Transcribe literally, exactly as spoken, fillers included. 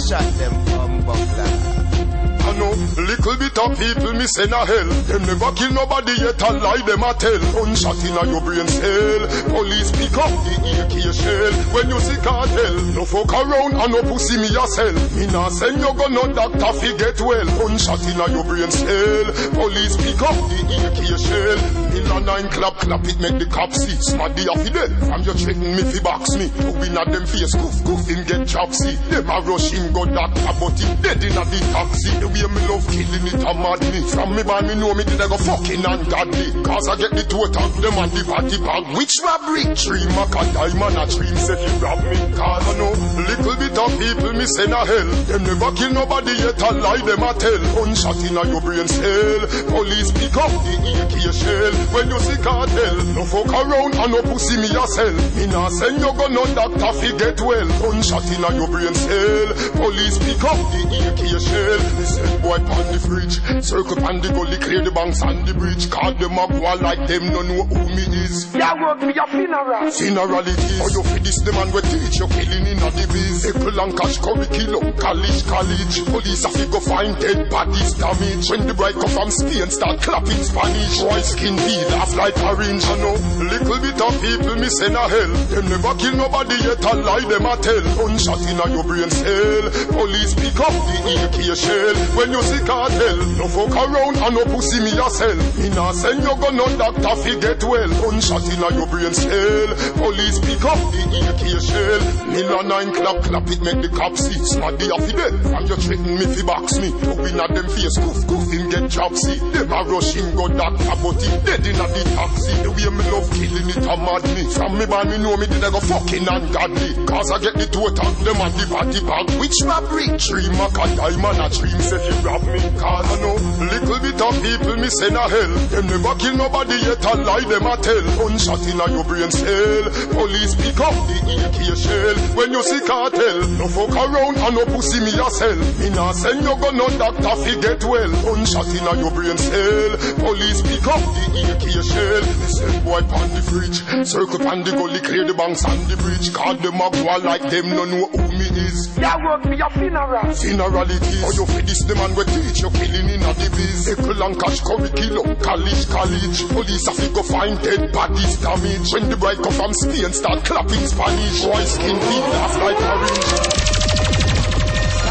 shot them from Buckler. I know, little bit of people me send a hell. Them never kill nobody yet a lie them a tell. Gunshot in a your brain cell. Police pick up the A K shell. When you see cartel, no fuck around and no pussy me yourself. Me nah send you go no doctor fi get well. Gunshot in a your brain cell. Police pick up the A K shell. Mill a nine clap clap it make the cop see. Smaddy a fi dead. From you threaten me fi box me. You win at them face goof goof him get chopsy. Them a rush him go doctor but he dead in a the taxi. Me love killing it a mad me. From me man me know me did I go fucking ungodly. Cause I get the two attack them and the body bag. Which robbery? Three mac a diamond a dream say you rob me. Cause I know little bit of people me send a hell. Them never kill nobody yet a lie them a tell. Gunshot in a your brain cell. Police pick up the A K shell. When you see cartel, no fuck around and no pussy me yourself. Me nah send you go no doctor fi get well. Gunshot in a your brain cell. Police pick up the A K shell. Boy pon the fridge, circle pon the gully, clear the banks and the bridge. Call them a go like them, no know who me is. Yeah, work me a funeral. Funeral it is. Or you feed this the man we teach, you killing in a the biz. April and cash curriculum, college, college. Police have to go find dead bodies damage. When the bride come from Spain, start clapping Spanish. White skin be laugh like orange, I know. Little bit of people me send a hell. Them never kill nobody yet a lie them a tell. Gunshot in a your brain cell. Police pick up the A K shell. When you see cartel, no fuck around and no pussy me yourself. Me nah send you go no doctor fi get well. Gunshot in a your brain cell. Police pick up the A K shell. Mill a nine clap clap it make the cops see. Smaddy a fi dead. And you threaten me fi box me. You win at them face goof goof him get chopsy. Them a rush him go doctor but he dead in a the taxi. The way me love killing it a mad me. From me man me know me did I go fucking ungodly. Cause I get the two attack them and the body bag. Which robbery? Three mac a diamond a dream say you rob me. Cause I know little bit of people me send a hell. Them never kill nobody yet a lie them a tell. Gunshot in a your brain cell. Police pick up the A K shell. When you see cartel, no fuck around and no pussy me yourself. Me nah send you go no doctor fi get well. Gunshot in a your brain cell. Police pick up the A K shell. Listen boy pon the fridge, circle pon the gully, clear the banks and the bridge. Call them a go like them no know who me is. Yeah, work me a funeral. Funeral it is. Or you feed this the man we teach, you killing in a the biz. April and cash curriculum, college, college. Police have to go find dead bodies damage. When the bride come from Spain, start clapping Spanish. White skin be laugh like orange.